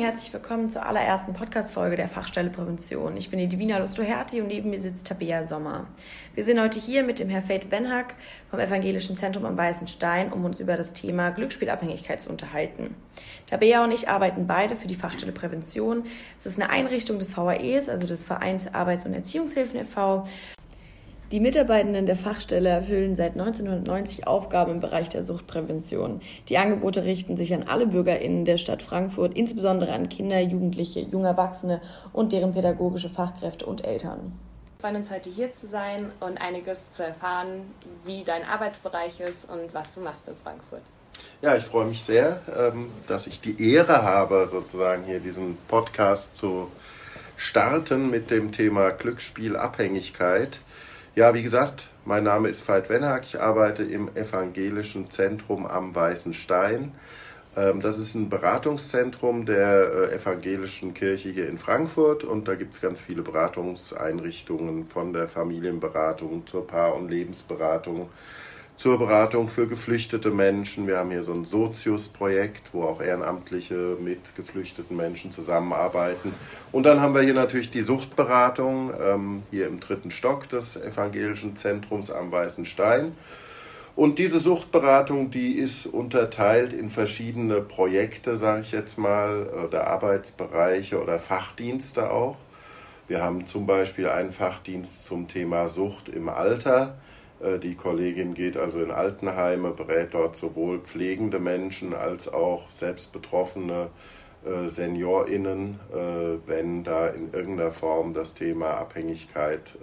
herzlich willkommen zur allerersten Podcast-Folge der Fachstelle Prävention. Ich bin die Divina Lustoherti und neben mir sitzt Tabea Sommer. Wir sind heute hier mit dem Herrn Veit Benhack vom Evangelischen Zentrum am Weißen Stein, um uns über das Thema Glücksspielabhängigkeit zu unterhalten. Tabea und ich arbeiten beide für die Fachstelle Prävention. Es ist eine Einrichtung des VAEs, also des Vereins Arbeits- und Erziehungshilfen e.V. Die Mitarbeitenden der Fachstelle erfüllen seit 1990 Aufgaben im Bereich der Suchtprävention. Die Angebote richten sich an alle BürgerInnen der Stadt Frankfurt, insbesondere an Kinder, Jugendliche, junge Erwachsene und deren pädagogische Fachkräfte und Eltern. Wir freuen uns, heute hier zu sein und einiges zu erfahren, wie dein Arbeitsbereich ist und was du machst in Frankfurt. Ja, ich freue mich sehr, dass ich die Ehre habe, sozusagen hier diesen Podcast zu starten mit dem Thema Glücksspielabhängigkeit. Ja, wie gesagt, mein Name ist Veit Benhack, ich arbeite im Evangelischen Zentrum am Weißen Stein. Das ist ein Beratungszentrum der Evangelischen Kirche hier in Frankfurt und da gibt es ganz viele Beratungseinrichtungen von der Familienberatung zur Paar- und Lebensberatung, zur Beratung für geflüchtete Menschen. Wir haben hier so ein Sozius-Projekt, wo auch Ehrenamtliche mit geflüchteten Menschen zusammenarbeiten. Und dann haben wir hier natürlich die Suchtberatung, hier im 3. Stock des Evangelischen Zentrums am Weißen Stein. Und diese Suchtberatung, die ist unterteilt in verschiedene Projekte, sage ich jetzt mal, oder Arbeitsbereiche oder Fachdienste auch. Wir haben zum Beispiel einen Fachdienst zum Thema Sucht im Alter. Die Kollegin geht also in Altenheime, berät dort sowohl pflegende Menschen als auch selbst betroffene SeniorInnen, wenn da in irgendeiner Form das Thema Abhängigkeit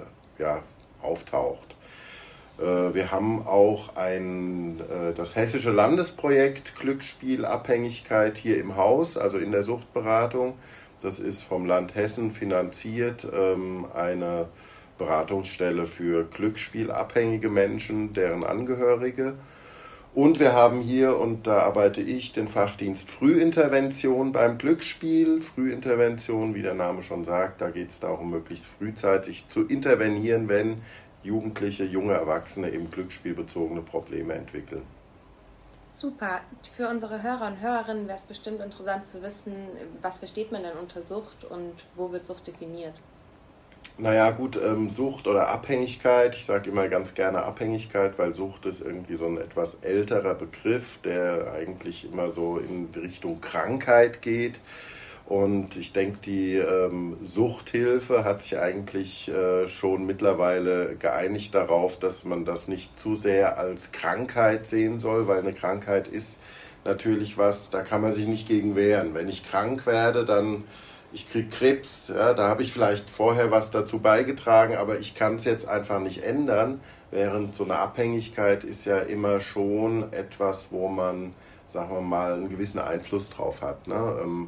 auftaucht. Wir haben auch das hessische Landesprojekt Glücksspielabhängigkeit hier im Haus, also in der Suchtberatung. Das ist vom Land Hessen finanziert, eine Beratungsstelle für glücksspielabhängige Menschen, deren Angehörige. Und wir haben hier, und da arbeite ich, den Fachdienst Frühintervention beim Glücksspiel. Frühintervention, wie der Name schon sagt, da geht es darum, möglichst frühzeitig zu intervenieren, wenn Jugendliche, junge Erwachsene eben glücksspielbezogene Probleme entwickeln. Super. Für unsere Hörer und Hörerinnen wäre es bestimmt interessant zu wissen, was versteht man denn unter Sucht und wo wird Sucht definiert? Naja gut, Sucht oder Abhängigkeit, ich sage immer ganz gerne Abhängigkeit, weil Sucht ist irgendwie so ein etwas älterer Begriff, der eigentlich immer so in Richtung Krankheit geht. Und ich denke, die Suchthilfe hat sich eigentlich schon mittlerweile geeinigt darauf, dass man das nicht zu sehr als Krankheit sehen soll, weil eine Krankheit ist natürlich was, da kann man sich nicht gegen wehren. Wenn ich krank werde, dann ich kriege Krebs, ja, da habe ich vielleicht vorher was dazu beigetragen, aber ich kann es jetzt einfach nicht ändern, während so eine Abhängigkeit ist ja immer schon etwas, wo man, sagen wir mal, einen gewissen Einfluss drauf hat, ne?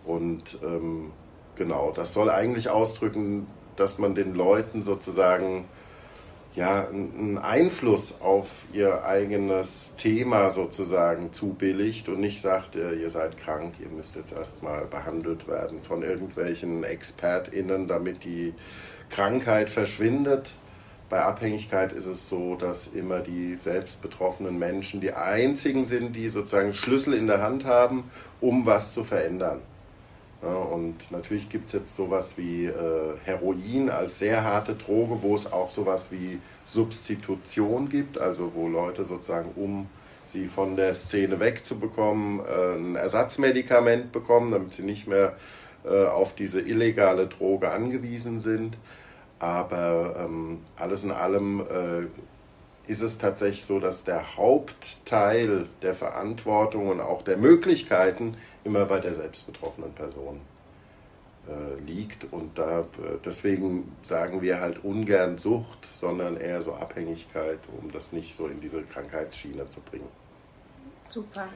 Genau, das soll eigentlich ausdrücken, dass man den Leuten sozusagen einen Einfluss auf ihr eigenes Thema sozusagen zubilligt und nicht sagt, ihr seid krank, ihr müsst jetzt erstmal behandelt werden von irgendwelchen ExpertInnen, damit die Krankheit verschwindet. Bei Abhängigkeit ist es so, dass immer die selbst betroffenen Menschen die einzigen sind, die sozusagen Schlüssel in der Hand haben, um was zu verändern. Ja, und natürlich gibt es jetzt sowas wie Heroin als sehr harte Droge, wo es auch sowas wie Substitution gibt, also wo Leute sozusagen, um sie von der Szene wegzubekommen, ein Ersatzmedikament bekommen, damit sie nicht mehr auf diese illegale Droge angewiesen sind. Aber alles in allem ist es tatsächlich so, dass der Hauptteil der Verantwortung und auch der Möglichkeiten immer bei der selbst betroffenen Person liegt. Und deswegen sagen wir halt ungern Sucht, sondern eher so Abhängigkeit, um das nicht so in diese Krankheitsschiene zu bringen. Super.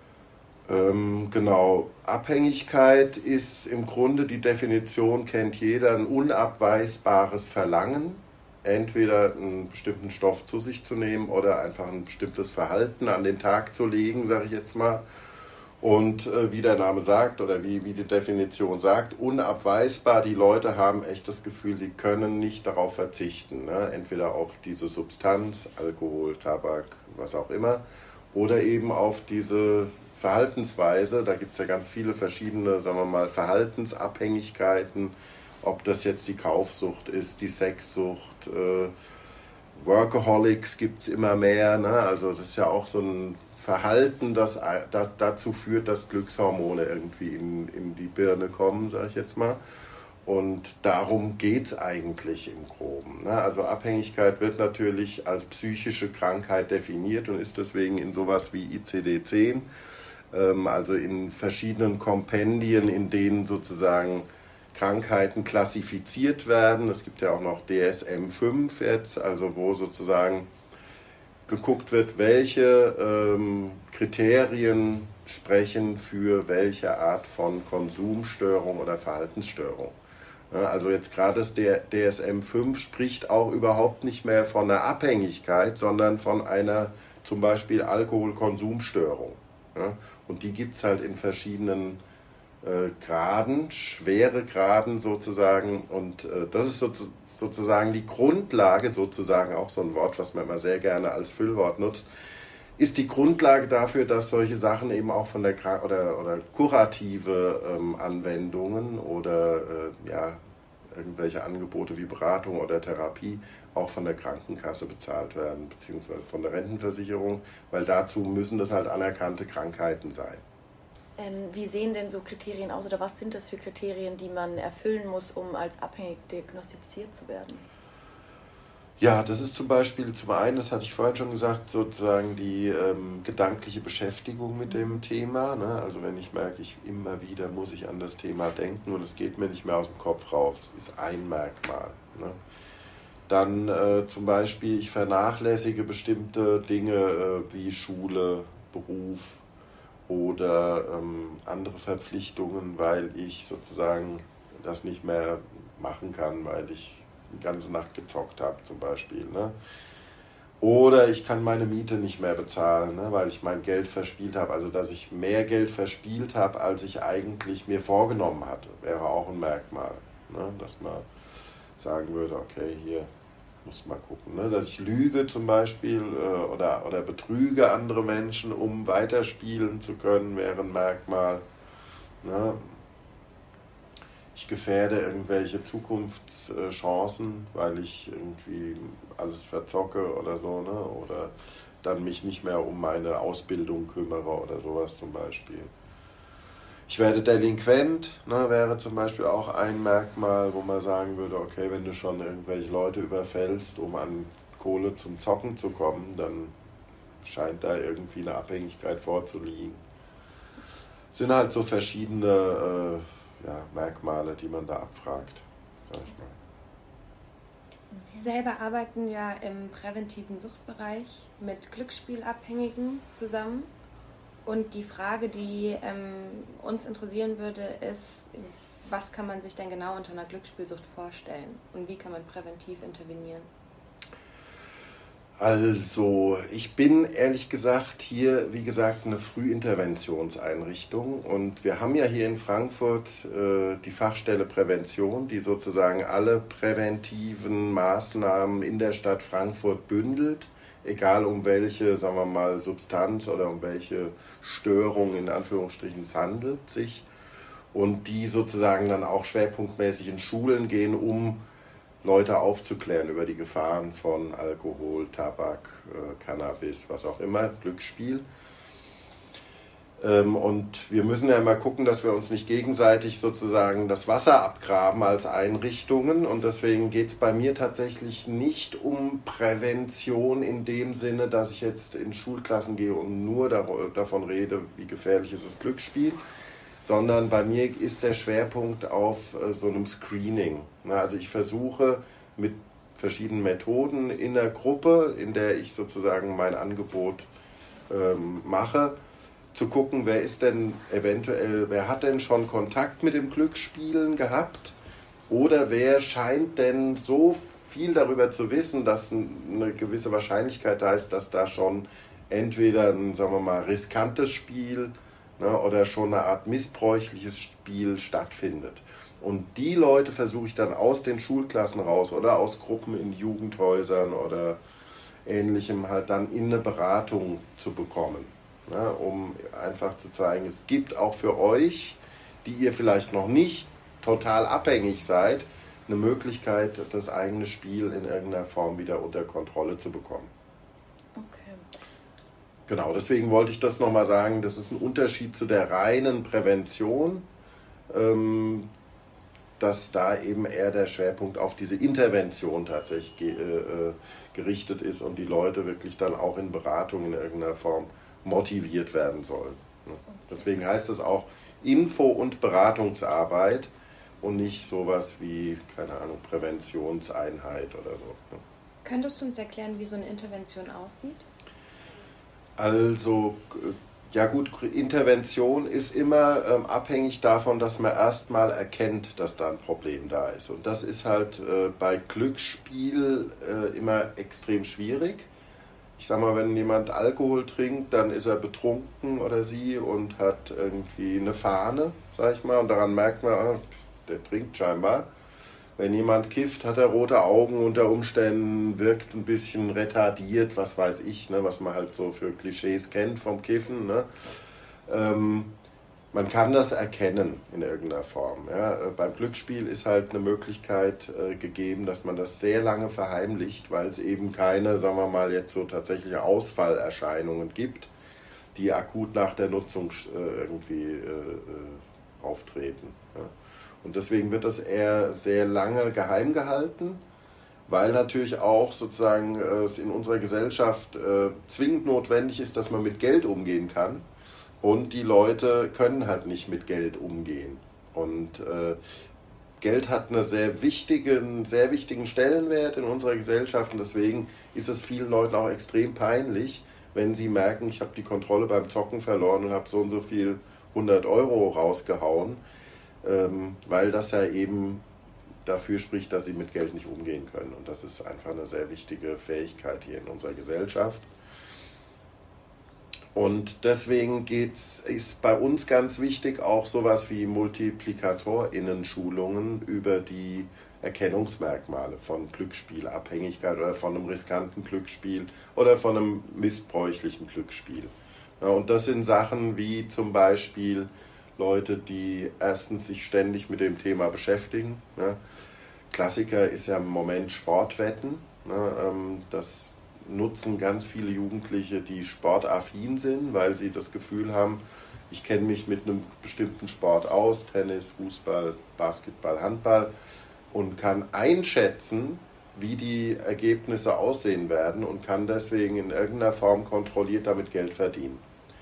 Genau, Abhängigkeit ist im Grunde, die Definition kennt jeder, ein unabweisbares Verlangen, entweder einen bestimmten Stoff zu sich zu nehmen oder einfach ein bestimmtes Verhalten an den Tag zu legen, sage ich jetzt mal. Und wie der Name sagt oder wie die Definition sagt, unabweisbar, die Leute haben echt das Gefühl, sie können nicht darauf verzichten, ne? Entweder auf diese Substanz, Alkohol, Tabak, was auch immer, oder eben auf diese Verhaltensweise. Da gibt es ja ganz viele verschiedene, sagen wir mal, Verhaltensabhängigkeiten, ob das jetzt die Kaufsucht ist, die Sexsucht, Workaholics gibt es immer mehr. Ne? Also das ist ja auch so ein Verhalten, das dazu führt, dass Glückshormone irgendwie in die Birne kommen, sage ich jetzt mal. Und darum geht es eigentlich im Groben. Ne? Also Abhängigkeit wird natürlich als psychische Krankheit definiert und ist deswegen in sowas wie ICD-10, also in verschiedenen Kompendien, in denen sozusagen Krankheiten klassifiziert werden. Es gibt ja auch noch DSM-5 jetzt, also wo sozusagen geguckt wird, welche Kriterien sprechen für welche Art von Konsumstörung oder Verhaltensstörung. Ja, also jetzt gerade das DSM-5 spricht auch überhaupt nicht mehr von einer Abhängigkeit, sondern von einer zum Beispiel Alkoholkonsumstörung. Ja, und die gibt es halt in verschiedenen Graden, schwere Graden sozusagen. Und das ist sozusagen die Grundlage, sozusagen auch so ein Wort, was man immer sehr gerne als Füllwort nutzt, ist die Grundlage dafür, dass solche Sachen eben auch von der oder kurative Anwendungen oder irgendwelche Angebote wie Beratung oder Therapie auch von der Krankenkasse bezahlt werden, beziehungsweise von der Rentenversicherung, weil dazu müssen das halt anerkannte Krankheiten sein. Wie sehen denn so Kriterien aus oder was sind das für Kriterien, die man erfüllen muss, um als abhängig diagnostiziert zu werden? Ja, das ist zum Beispiel, zum einen, das hatte ich vorhin schon gesagt, sozusagen die gedankliche Beschäftigung mit dem Thema. Ne? Also wenn ich merke, immer wieder muss ich an das Thema denken und es geht mir nicht mehr aus dem Kopf raus, ist ein Merkmal. Ne? Dann zum Beispiel, ich vernachlässige bestimmte Dinge wie Schule, Beruf oder andere Verpflichtungen, weil ich sozusagen das nicht mehr machen kann, weil ich die ganze Nacht gezockt habe zum Beispiel. Ne? Oder ich kann meine Miete nicht mehr bezahlen, ne? Weil ich mein Geld verspielt habe. Also dass ich mehr Geld verspielt habe, als ich eigentlich mir vorgenommen hatte, wäre auch ein Merkmal. Ne? Dass man sagen würde, okay, hier muss man gucken. Ne? Dass ich lüge zum Beispiel oder betrüge andere Menschen, um weiterspielen zu können, wäre ein Merkmal. Ne? Ich gefährde irgendwelche Zukunftschancen, weil ich irgendwie alles verzocke oder so, ne? Oder dann mich nicht mehr um meine Ausbildung kümmere oder sowas zum Beispiel. Ich werde delinquent, ne? Wäre zum Beispiel auch ein Merkmal, wo man sagen würde, okay, wenn du schon irgendwelche Leute überfällst, um an Kohle zum Zocken zu kommen, dann scheint da irgendwie eine Abhängigkeit vorzuliegen. Es sind halt so verschiedene Merkmale, die man da abfragt, sag ich mal. Sie selber arbeiten ja im präventiven Suchtbereich mit Glücksspielabhängigen zusammen. Und die Frage, die uns interessieren würde, ist, was kann man sich denn genau unter einer Glücksspielsucht vorstellen und wie kann man präventiv intervenieren? Also, ich bin ehrlich gesagt hier, wie gesagt, eine Frühinterventionseinrichtung und wir haben ja hier in Frankfurt die Fachstelle Prävention, die sozusagen alle präventiven Maßnahmen in der Stadt Frankfurt bündelt, egal um welche, sagen wir mal, Substanz oder um welche Störung in Anführungsstrichen es handelt sich und die sozusagen dann auch schwerpunktmäßig in Schulen gehen, um Leute aufzuklären über die Gefahren von Alkohol, Tabak, Cannabis, was auch immer, Glücksspiel. Und wir müssen ja immer gucken, dass wir uns nicht gegenseitig sozusagen das Wasser abgraben als Einrichtungen. Und deswegen geht es bei mir tatsächlich nicht um Prävention in dem Sinne, dass ich jetzt in Schulklassen gehe und nur davon rede, wie gefährlich ist das Glücksspiel, sondern bei mir ist der Schwerpunkt auf so einem Screening. Also ich versuche mit verschiedenen Methoden in der Gruppe, in der ich sozusagen mein Angebot mache, zu gucken, wer hat denn schon Kontakt mit dem Glücksspielen gehabt oder wer scheint denn so viel darüber zu wissen, dass eine gewisse Wahrscheinlichkeit da ist, dass da schon entweder ein, sagen wir mal, riskantes Spiel oder schon eine Art missbräuchliches Spiel stattfindet. Und die Leute versuche ich dann aus den Schulklassen raus oder aus Gruppen in Jugendhäusern oder Ähnlichem halt dann in eine Beratung zu bekommen. ne, um einfach zu zeigen, es gibt auch für euch, die ihr vielleicht noch nicht total abhängig seid, eine Möglichkeit, das eigene Spiel in irgendeiner Form wieder unter Kontrolle zu bekommen. Okay. Genau, deswegen wollte ich das nochmal sagen, das ist ein Unterschied zu der reinen Prävention, dass da eben eher der Schwerpunkt auf diese Intervention tatsächlich gerichtet ist und die Leute wirklich dann auch in Beratung in irgendeiner Form motiviert werden sollen. Deswegen heißt es auch Info- und Beratungsarbeit und nicht sowas wie, keine Ahnung, Präventionseinheit oder so. Könntest du uns erklären, wie so eine Intervention aussieht? Also, ja gut, Intervention ist immer abhängig davon, dass man erstmal erkennt, dass da ein Problem da ist. Und das ist halt bei Glücksspiel immer extrem schwierig. Ich sag mal, wenn jemand Alkohol trinkt, dann ist er betrunken oder sie und hat irgendwie eine Fahne, sag ich mal, und daran merkt man, der trinkt scheinbar. Wenn jemand kifft, hat er rote Augen unter Umständen, wirkt ein bisschen retardiert, was weiß ich, ne, was man halt so für Klischees kennt vom Kiffen. Ne. Man kann das erkennen in irgendeiner Form. Ja. Beim Glücksspiel ist halt eine Möglichkeit gegeben, dass man das sehr lange verheimlicht, weil es eben keine, sagen wir mal, jetzt so tatsächliche Ausfallerscheinungen gibt, die akut nach der Nutzung irgendwie auftreten. Ja. Und deswegen wird das eher sehr lange geheim gehalten, weil natürlich auch sozusagen es in unserer Gesellschaft zwingend notwendig ist, dass man mit Geld umgehen kann. Und die Leute können halt nicht mit Geld umgehen. Und Geld hat einen sehr wichtigen Stellenwert in unserer Gesellschaft. Und deswegen ist es vielen Leuten auch extrem peinlich, wenn sie merken, ich habe die Kontrolle beim Zocken verloren und habe so und so viel 100 Euro rausgehauen. Weil das ja eben dafür spricht, dass sie mit Geld nicht umgehen können. Und das ist einfach eine sehr wichtige Fähigkeit hier in unserer Gesellschaft. Und deswegen ist bei uns ganz wichtig auch sowas wie MultiplikatorInnen-Schulungen über die Erkennungsmerkmale von Glücksspielabhängigkeit oder von einem riskanten Glücksspiel oder von einem missbräuchlichen Glücksspiel. Ja, und das sind Sachen wie zum Beispiel Leute, die erstens sich ständig mit dem Thema beschäftigen. Ne? Klassiker ist ja im Moment Sportwetten. Ne? Das nutzen ganz viele Jugendliche, die sportaffin sind, weil sie das Gefühl haben, ich kenne mich mit einem bestimmten Sport aus, Tennis, Fußball, Basketball, Handball, und kann einschätzen, wie die Ergebnisse aussehen werden und kann deswegen in irgendeiner Form kontrolliert damit Geld verdienen.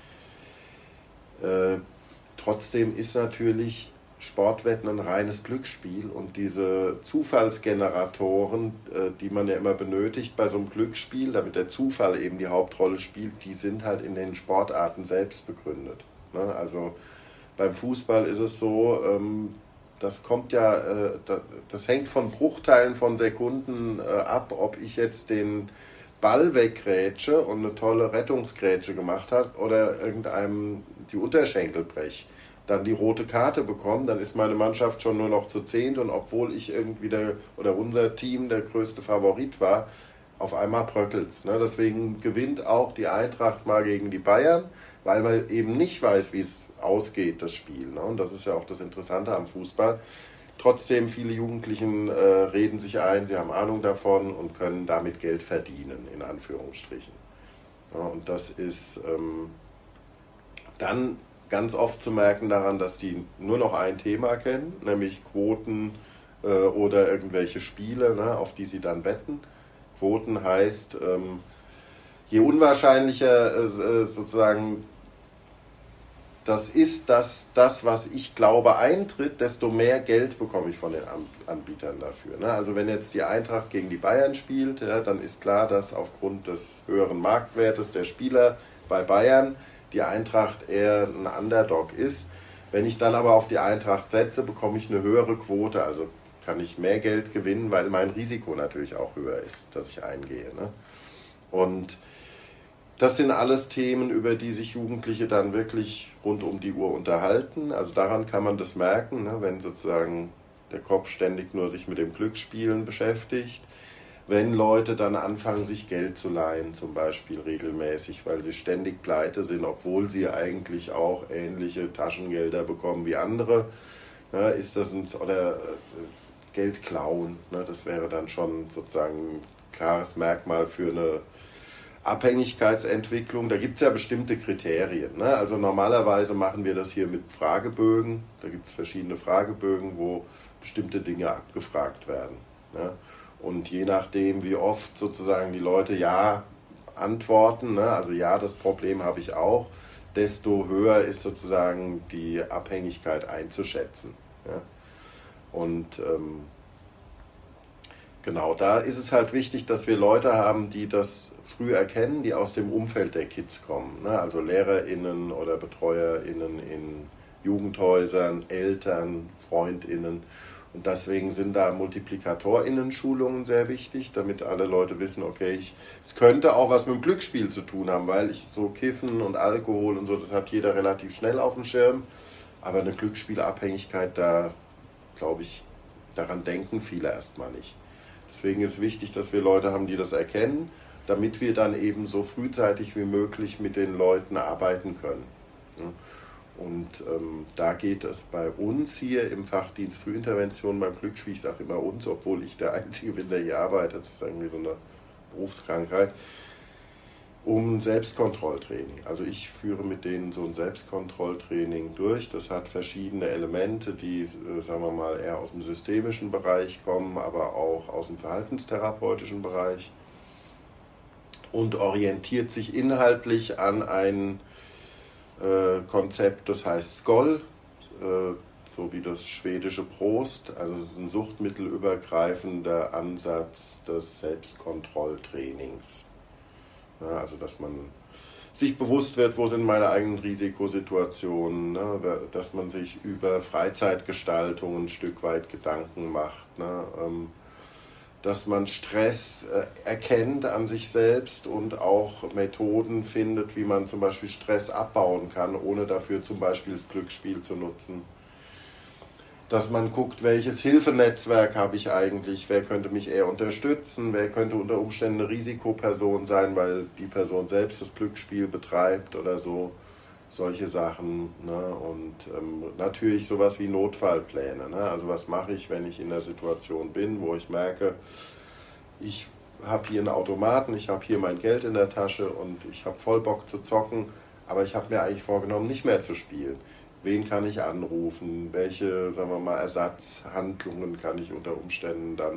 Trotzdem ist natürlich Sportwetten ein reines Glücksspiel und diese Zufallsgeneratoren, die man ja immer benötigt bei so einem Glücksspiel, damit der Zufall eben die Hauptrolle spielt, die sind halt in den Sportarten selbst begründet. Ne? Also beim Fußball ist es so, das kommt ja, das hängt von Bruchteilen von Sekunden ab, ob ich jetzt den Ball weggrätsche und eine tolle Rettungsgrätsche gemacht habe oder irgendeinem die Unterschenkel breche, dann die rote Karte bekommen, dann ist meine Mannschaft schon nur noch zu 10 und obwohl ich irgendwie oder unser Team der größte Favorit war, auf einmal bröckelt's. Ne? Deswegen gewinnt auch die Eintracht mal gegen die Bayern, weil man eben nicht weiß, wie es ausgeht, das Spiel. Ne? Und das ist ja auch das Interessante am Fußball. Trotzdem, viele Jugendlichen reden sich ein, sie haben Ahnung davon und können damit Geld verdienen, in Anführungsstrichen. Ja, und das ist dann ganz oft zu merken daran, dass die nur noch ein Thema kennen, nämlich Quoten oder irgendwelche Spiele, ne, auf die sie dann wetten. Quoten heißt, je unwahrscheinlicher sozusagen das ist, dass das, was ich glaube, eintritt, desto mehr Geld bekomme ich von den Anbietern dafür. Ne? Also wenn jetzt die Eintracht gegen die Bayern spielt, ja, dann ist klar, dass aufgrund des höheren Marktwertes der Spieler bei Bayern die Eintracht eher ein Underdog ist. Wenn ich dann aber auf die Eintracht setze, bekomme ich eine höhere Quote, also kann ich mehr Geld gewinnen, weil mein Risiko natürlich auch höher ist, dass ich eingehe. Ne? Und das sind alles Themen, über die sich Jugendliche dann wirklich rund um die Uhr unterhalten. Also daran kann man das merken, ne, wenn sozusagen der Kopf ständig nur sich mit dem Glücksspielen beschäftigt. wenn Leute dann anfangen, sich Geld zu leihen, zum Beispiel regelmäßig, weil sie ständig pleite sind, obwohl sie eigentlich auch ähnliche Taschengelder bekommen wie andere, ne, ist das oder Geld klauen, ne, das wäre dann schon sozusagen ein klares Merkmal für eine Abhängigkeitsentwicklung. Da gibt es ja bestimmte Kriterien, ne? Also normalerweise machen wir das hier mit Fragebögen, da gibt es verschiedene Fragebögen, wo bestimmte Dinge abgefragt werden, ne? Und je nachdem, wie oft sozusagen die Leute ja antworten, ne, also ja, das Problem habe ich auch, desto höher ist sozusagen die Abhängigkeit einzuschätzen. Ja. Und genau, da ist es halt wichtig, dass wir Leute haben, die das früh erkennen, die aus dem Umfeld der Kids kommen, ne, also LehrerInnen oder BetreuerInnen in Jugendhäusern, Eltern, FreundInnen. Und deswegen sind da MultiplikatorInnen-Schulungen sehr wichtig, damit alle Leute wissen, okay, es könnte auch was mit dem Glücksspiel zu tun haben, weil ich so Kiffen und Alkohol und so, das hat jeder relativ schnell auf dem Schirm. Aber eine Glücksspielabhängigkeit, da glaube ich, daran denken viele erstmal nicht. Deswegen ist es wichtig, dass wir Leute haben, die das erkennen, damit wir dann eben so frühzeitig wie möglich mit den Leuten arbeiten können. Und da geht es bei uns hier im Fachdienst Frühintervention beim Glücksspiel, ich sage immer uns, obwohl ich der Einzige bin, der hier arbeitet, das ist irgendwie so eine Berufskrankheit, um Selbstkontrolltraining. Also ich führe mit denen so ein Selbstkontrolltraining durch. Das hat verschiedene Elemente, die, sagen wir mal, eher aus dem systemischen Bereich kommen, aber auch aus dem verhaltenstherapeutischen Bereich und orientiert sich inhaltlich an ein Konzept, das heißt SKOL, so wie das schwedische Prost. Also es ist ein suchtmittelübergreifender Ansatz des Selbstkontrolltrainings. Ja, also dass man sich bewusst wird, wo sind meine eigenen Risikosituationen, ne? Dass man sich über Freizeitgestaltung ein Stück weit Gedanken macht, ne? Dass man Stress erkennt an sich selbst und auch Methoden findet, wie man zum Beispiel Stress abbauen kann, ohne dafür zum Beispiel das Glücksspiel zu nutzen. Dass man guckt, welches Hilfenetzwerk habe ich eigentlich, wer könnte mich eher unterstützen, wer könnte unter Umständen eine Risikoperson sein, weil die Person selbst das Glücksspiel betreibt oder so. Solche Sachen, ne? Und natürlich sowas wie Notfallpläne, ne? Also was mache ich, wenn ich in der Situation bin, wo ich merke, ich habe hier einen Automaten, ich habe hier mein Geld in der Tasche und ich habe voll Bock zu zocken, aber ich habe mir eigentlich vorgenommen, nicht mehr zu spielen. Wen kann ich anrufen? Welche, sagen wir mal, Ersatzhandlungen kann ich unter Umständen dann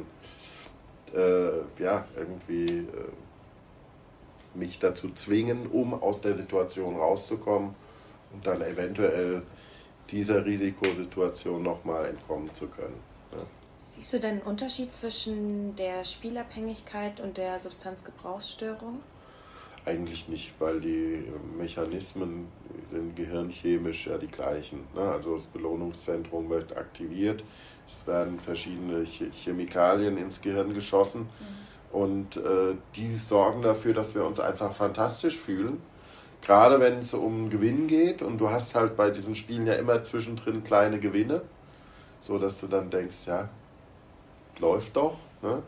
irgendwie mich dazu zwingen, um aus der Situation rauszukommen und dann eventuell dieser Risikosituation nochmal entkommen zu können. Ja. Siehst du denn einen Unterschied zwischen der Spielabhängigkeit und der Substanzgebrauchsstörung? Eigentlich nicht, weil die Mechanismen sind gehirnchemisch ja die gleichen. Ne? Also das Belohnungszentrum wird aktiviert, es werden verschiedene Chemikalien ins Gehirn geschossen. Und die sorgen dafür, dass wir uns einfach fantastisch fühlen. Gerade wenn es um Gewinn geht und du hast halt bei diesen Spielen ja immer zwischendrin kleine Gewinne, so dass du dann denkst, ja, läuft doch. Ne?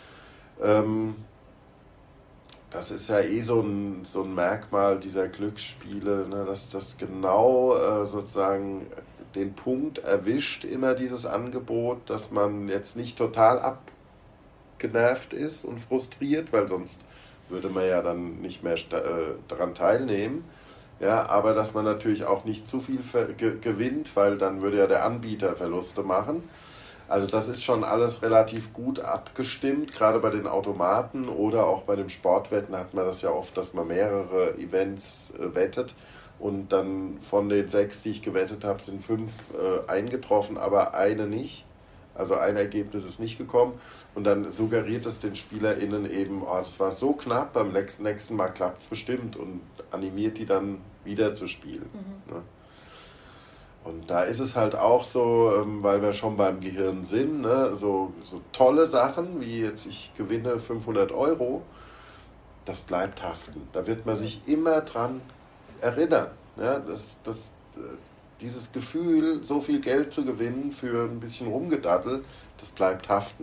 Das ist ja so ein Merkmal dieser Glücksspiele, ne? Dass das genau sozusagen den Punkt erwischt, immer dieses Angebot, dass man jetzt nicht total genervt ist und frustriert, weil sonst würde man ja dann nicht mehr daran teilnehmen. Ja, aber dass man natürlich auch nicht zu viel gewinnt, weil dann würde ja der Anbieter Verluste machen. Also das ist schon alles relativ gut abgestimmt, gerade bei den Automaten oder auch bei dem Sportwetten hat man das ja oft, dass man mehrere Events wettet und dann von den 6, die ich gewettet habe, sind 5 eingetroffen, aber eine nicht. Also ein Ergebnis ist nicht gekommen und dann suggeriert es den SpielerInnen eben, oh, das war so knapp, beim nächsten Mal klappt es bestimmt und animiert die dann wieder zu spielen. Ne? Und da ist es halt auch so, weil wir schon beim Gehirn sind, ne, so tolle Sachen wie jetzt ich gewinne 500 €, das bleibt haften. Da wird man sich immer dran erinnern. Ja, dieses Gefühl, so viel Geld zu gewinnen für ein bisschen Rumgedattel, das bleibt haften.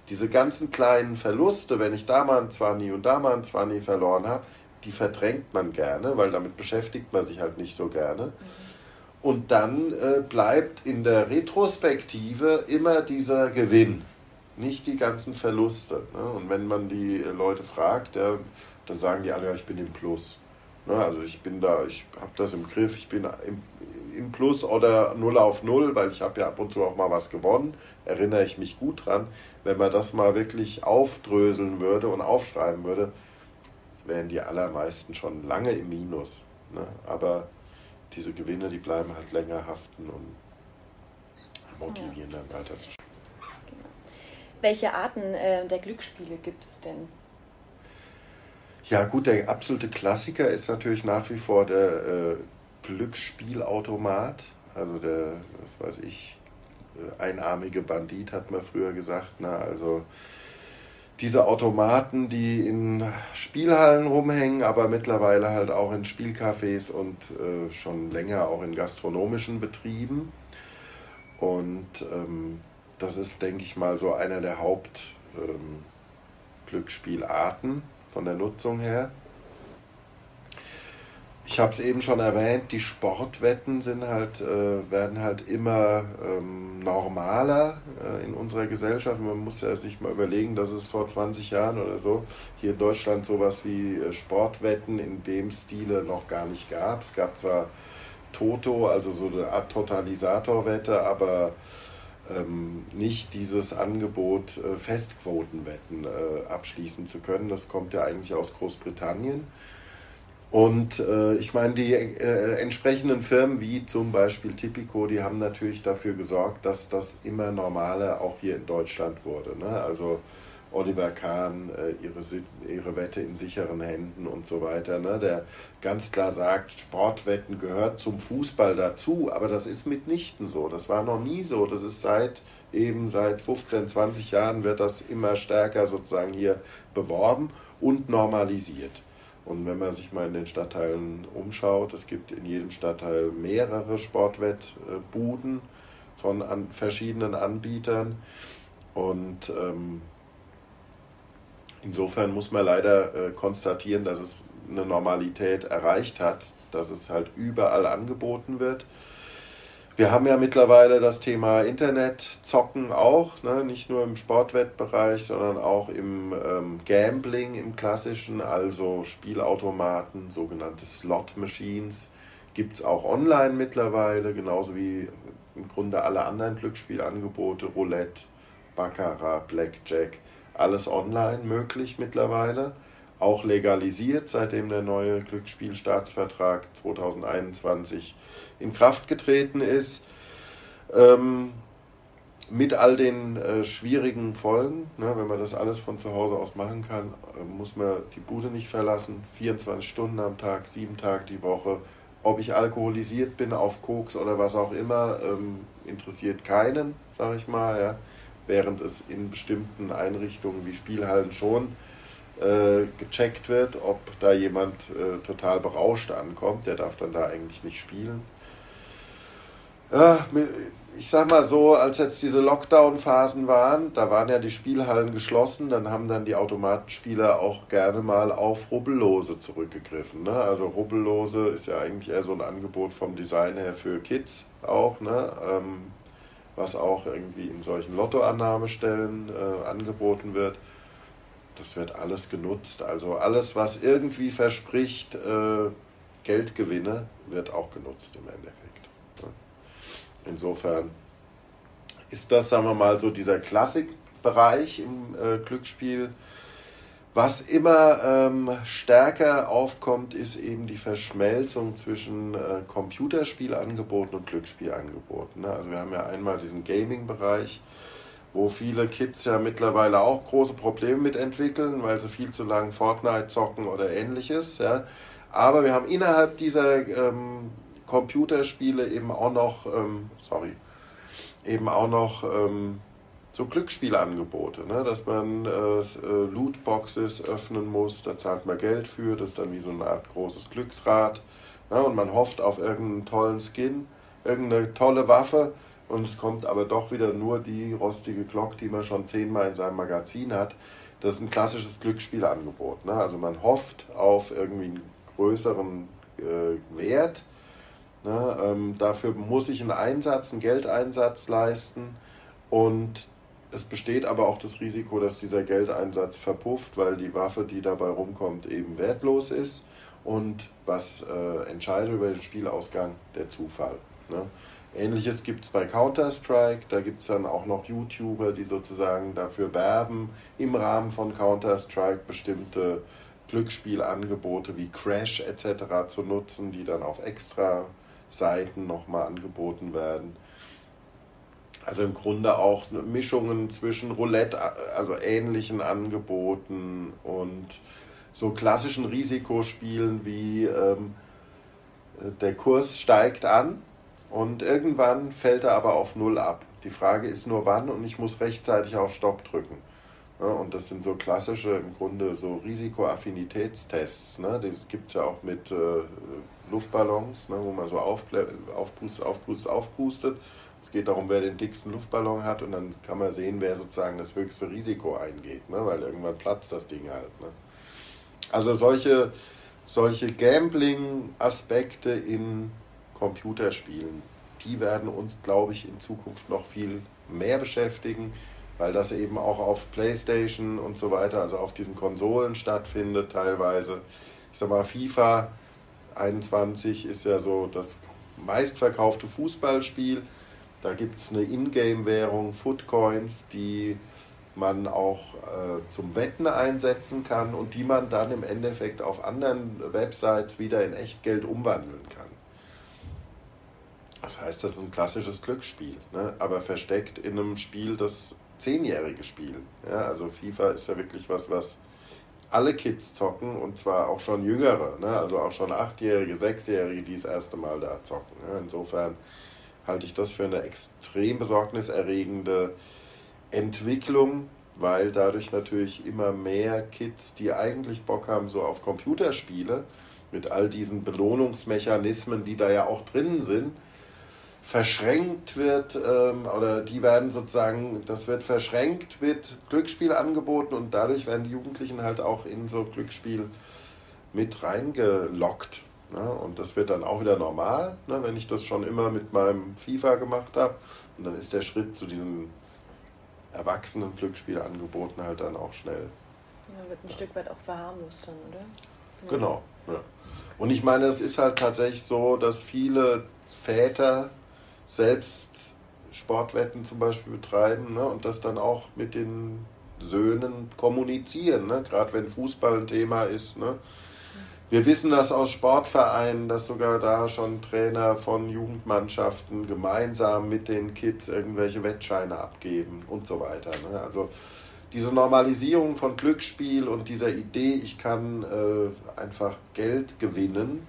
diese ganzen kleinen Verluste, wenn ich da mal ein 20 und da mal ein 20 verloren habe, die verdrängt man gerne, weil damit beschäftigt man sich halt nicht so gerne. Und dann bleibt in der Retrospektive immer dieser Gewinn, nicht die ganzen Verluste. Ne? Und wenn man die Leute fragt, ja, dann sagen die alle, ja, ich bin im Plus. Ne? Also ich bin da, ich habe das im Griff, ich bin im Plus oder 0 auf 0, weil ich habe ja ab und zu auch mal was gewonnen, erinnere ich mich gut dran. Wenn man das mal wirklich aufdröseln würde und aufschreiben würde, wären die allermeisten schon lange im Minus. Ne? Aber diese Gewinne, die bleiben halt länger haften und motivieren dann weiter zu spielen. Genau. Welche Arten der Glücksspiele gibt es denn? Ja gut, der absolute Klassiker ist natürlich nach wie vor der Glücksspielautomat. Also der, was weiß ich, einarmige Bandit hat man früher gesagt. Na, also diese Automaten, die in Spielhallen rumhängen, aber mittlerweile halt auch in Spielcafés und schon länger auch in gastronomischen Betrieben. Und das ist, denke ich mal, so einer der Hauptglücksspielarten von der Nutzung her. Ich habe es eben schon erwähnt, die Sportwetten werden halt immer normaler in unserer Gesellschaft. Man muss ja sich mal überlegen, dass es vor 20 Jahren oder so hier in Deutschland sowas wie Sportwetten in dem Stile noch gar nicht gab. Es gab zwar Toto, also so eine Art Totalisatorwette, aber nicht dieses Angebot, Festquotenwetten abschließen zu können. Das kommt ja eigentlich aus Großbritannien. Und ich meine, die entsprechenden Firmen wie zum Beispiel Tipico, die haben natürlich dafür gesorgt, dass das immer normaler auch hier in Deutschland wurde. Ne? Also Oliver Kahn, ihre Wette in sicheren Händen und so weiter, ne? Der ganz klar sagt, Sportwetten gehört zum Fußball dazu, aber das ist mitnichten so. Das war noch nie so. Das ist seit 15, 20 Jahren wird das immer stärker sozusagen hier beworben und normalisiert. Und wenn man sich mal in den Stadtteilen umschaut, es gibt in jedem Stadtteil mehrere Sportwettbuden von verschiedenen Anbietern. Und insofern muss man leider konstatieren, dass es eine Normalität erreicht hat, dass es halt überall angeboten wird. Wir haben ja mittlerweile das Thema Internetzocken auch, ne? Nicht nur im Sportwettbereich, sondern auch im Gambling, im klassischen, also Spielautomaten, sogenannte Slot-Machines, gibt es auch online mittlerweile, genauso wie im Grunde alle anderen Glücksspielangebote, Roulette, Baccarat, Blackjack, alles online möglich mittlerweile, auch legalisiert, seitdem der neue Glücksspielstaatsvertrag 2021 in Kraft getreten ist, mit all den schwierigen Folgen. Ne, wenn man das alles von zu Hause aus machen kann, muss man die Bude nicht verlassen, 24 Stunden am Tag, 7 Tage die Woche. Ob ich alkoholisiert bin, auf Koks oder was auch immer, interessiert keinen, sage ich mal. Ja. Während es in bestimmten Einrichtungen wie Spielhallen schon gecheckt wird, ob da jemand total berauscht ankommt, der darf dann da eigentlich nicht spielen. Ja, ich sag mal so, als jetzt diese Lockdown-Phasen waren, da waren ja die Spielhallen geschlossen, dann haben dann die Automatenspieler auch gerne mal auf Rubbellose zurückgegriffen. Ne? Also Rubbellose ist ja eigentlich eher so ein Angebot vom Design her für Kids auch, ne? Was auch irgendwie in solchen Lottoannahmestellen angeboten wird. Das wird alles genutzt. Also alles, was irgendwie verspricht, Geldgewinne, wird auch genutzt im Endeffekt. Insofern ist das, sagen wir mal, so dieser Klassikbereich im Glücksspiel. Was immer stärker aufkommt, ist eben die Verschmelzung zwischen Computerspielangeboten und Glücksspielangeboten. Ne? Also wir haben ja einmal diesen Gaming-Bereich, wo viele Kids ja mittlerweile auch große Probleme mit entwickeln, weil sie viel zu lange Fortnite zocken oder ähnliches. Ja? Aber wir haben innerhalb dieser Computerspiele eben auch noch, so Glücksspielangebote, ne? Dass man Lootboxes öffnen muss, da zahlt man Geld für, das ist dann wie so eine Art großes Glücksrad, ne? Und man hofft auf irgendeinen tollen Skin, irgendeine tolle Waffe und es kommt aber doch wieder nur die rostige Glock, die man schon 10-mal in seinem Magazin hat. Das ist ein klassisches Glücksspielangebot. Ne? Also man hofft auf irgendwie einen größeren Wert. Ne? Dafür muss ich einen Geldeinsatz leisten, und es besteht aber auch das Risiko, dass dieser Geldeinsatz verpufft, weil die Waffe, die dabei rumkommt, eben wertlos ist, und was entscheidet über den Spielausgang? Der Zufall. Ne? Ähnliches gibt es bei Counter-Strike, da gibt es dann auch noch YouTuber, die sozusagen dafür werben, im Rahmen von Counter-Strike bestimmte Glücksspielangebote wie Crash etc. zu nutzen, die dann auf extra Seiten nochmal angeboten werden. Also im Grunde auch Mischungen zwischen Roulette, also ähnlichen Angeboten, und so klassischen Risikospielen wie der Kurs steigt an und irgendwann fällt er aber auf Null ab. Die Frage ist nur wann, und ich muss rechtzeitig auf Stopp drücken. Ja, und das sind so klassische, im Grunde so Risikoaffinitätstests. Ne? Die gibt es ja auch mit Luftballons, ne? Wo man so aufpustet. Es geht darum, wer den dicksten Luftballon hat, und dann kann man sehen, wer sozusagen das höchste Risiko eingeht, ne? Weil irgendwann platzt das Ding halt. Ne? Also solche Gambling-Aspekte in Computerspielen, die werden uns, glaube ich, in Zukunft noch viel mehr beschäftigen, weil das eben auch auf PlayStation und so weiter, also auf diesen Konsolen stattfindet teilweise. Ich sag mal, FIFA 21 ist ja so das meistverkaufte Fußballspiel. Da gibt es eine Ingame-Währung, Footcoins, die man auch zum Wetten einsetzen kann und die man dann im Endeffekt auf anderen Websites wieder in Echtgeld umwandeln kann. Das heißt, das ist ein klassisches Glücksspiel, ne? Aber versteckt in einem Spiel, das 10-Jährige spielen. Ja, also FIFA ist ja wirklich was alle Kids zocken, und zwar auch schon Jüngere, ne? Also auch schon 8-Jährige, 6-Jährige, die das erste Mal da zocken. Ja? Insofern halte ich das für eine extrem besorgniserregende Entwicklung, weil dadurch natürlich immer mehr Kids, die eigentlich Bock haben so auf Computerspiele, mit all diesen Belohnungsmechanismen, die da ja auch drin sind, verschränkt wird, oder die werden sozusagen, das wird verschränkt mit Glücksspiel angeboten, und dadurch werden die Jugendlichen halt auch in so Glücksspiel mit reingelockt. Ne? Und das wird dann auch wieder normal, ne? Wenn ich das schon immer mit meinem FIFA gemacht habe, und dann ist der Schritt zu diesen erwachsenen Glücksspielangeboten halt dann auch schnell. Ja, wird ein Stück weit auch verharmlost dann, oder? Ja. Genau. Ja. Und ich meine, es ist halt tatsächlich so, dass viele Väter selbst Sportwetten zum Beispiel betreiben, ne, und das dann auch mit den Söhnen kommunizieren, ne, gerade wenn Fußball ein Thema ist. Ne. Wir wissen das aus Sportvereinen, dass sogar da schon Trainer von Jugendmannschaften gemeinsam mit den Kids irgendwelche Wettscheine abgeben und so weiter. Ne. Also diese Normalisierung von Glücksspiel und dieser Idee, ich kann einfach Geld gewinnen,